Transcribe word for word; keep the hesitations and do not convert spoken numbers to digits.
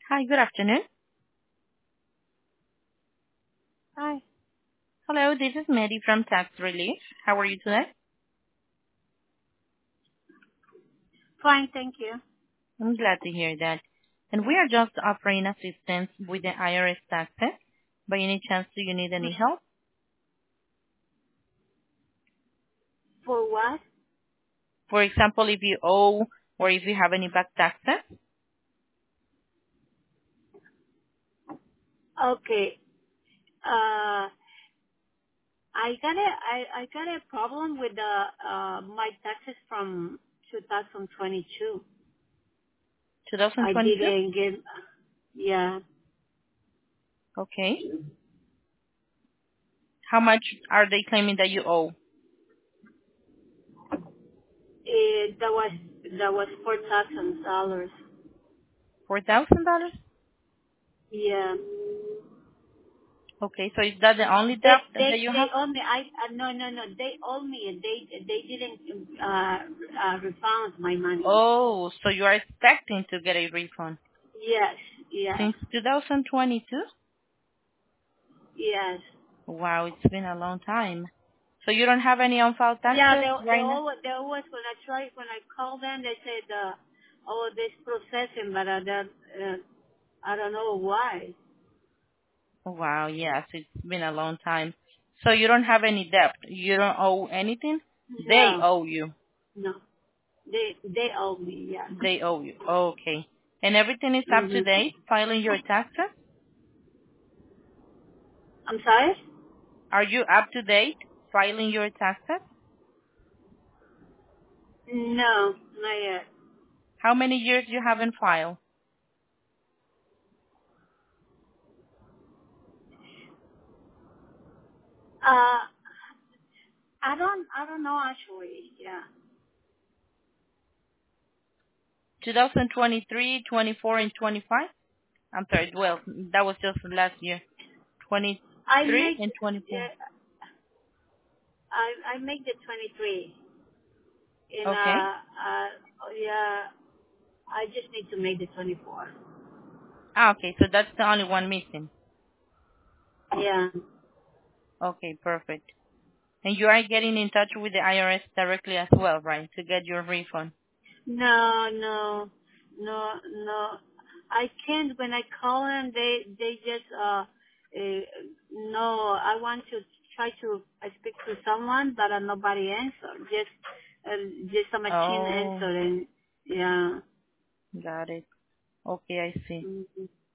Hi, good afternoon. Hi. Hello, this is Mary from Tax Relief. How are you today? Fine, thank you. I'm glad to hear that. And we are just offering assistance with the I R S taxes. By any chance, do you need any help? For what? For example, if you owe or if you have any back taxes? Okay. Uh, I got a I, I got a problem with the uh my taxes from two thousand twenty-two. I twenty twenty-two? didn't get. Yeah. Okay. How much are they claiming that you owe? It, that was that was four thousand dollars. four thousand dollars? Yeah. Okay, so is that the only They debt they that you they have? owe me. I uh, no no no. They owe me. They they didn't uh, uh refund my money. Oh, so you are expecting to get a refund. Yes. Yes. Since two thousand twenty-two? Yes. Wow, it's been a long time. So you don't have any on-file Yeah, taxes they they right now? always they always when I try when I call them they said uh, oh this processing but uh, that uh, I don't know why. Wow, yes, it's been a long time. So you don't have any debt. You don't owe anything? They No, owe you. no, they they owe me. Yeah. They owe you. Okay. And everything is up to Mhm. date, filing your taxes? I'm sorry. Are you up to date, filing your taxes? No, not yet. How many years you haven't filed? Uh, I don't I don't know actually. Yeah. twenty twenty-three, twenty-four, and twenty-five? I'm sorry, well, that was just last year. I twenty-three make and twenty-four. yeah, I I make the twenty-three and Okay. uh uh oh, yeah I just need to make the twenty-four. Ah, okay, so that's the only one missing. Yeah. Okay, perfect. And you are getting in touch with the I R S directly as well, right, to get your refund? No, no, no, no. I can't. When I call them, they they just uh, uh no. I want to try to I speak to someone, but uh, nobody answer. Just uh, just a machine Oh, answer, and yeah. got it. Okay, I see. Mhm.